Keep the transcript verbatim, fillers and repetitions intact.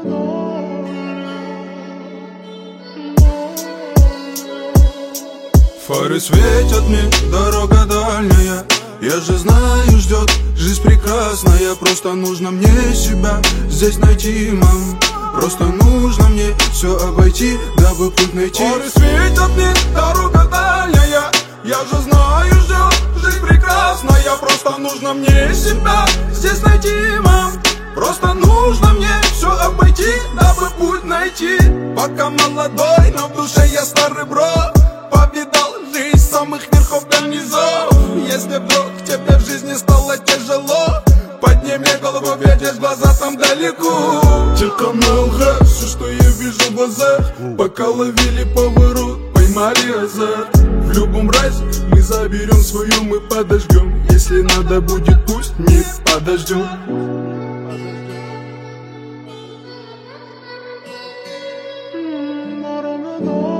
Фары светят мне, дорога дальняя. Я же знаю, ждет жизнь прекрасная. Просто нужно мне себя здесь найти, мам. Просто нужно мне все обойти, дабы путь найти. Фары светят мне, дорога дальняя. Я же знаю, ждет жизнь прекрасная. Просто нужно мне себя здесь найти, мам. Просто нужно мне все обойти, дабы путь найти. Пока молодой, но в душе я старый бро. Повидал жизнь с самых верхов до низов. Если вдруг тебе в жизни стало тяжело, подними голову, видишь глаза там далеко. Телеканал Г, все, что я вижу в глазах. Пока ловили поворот, поймали азарт. В любом разе мы заберем свою, мы подождем. Если надо будет, пусть не подождем. No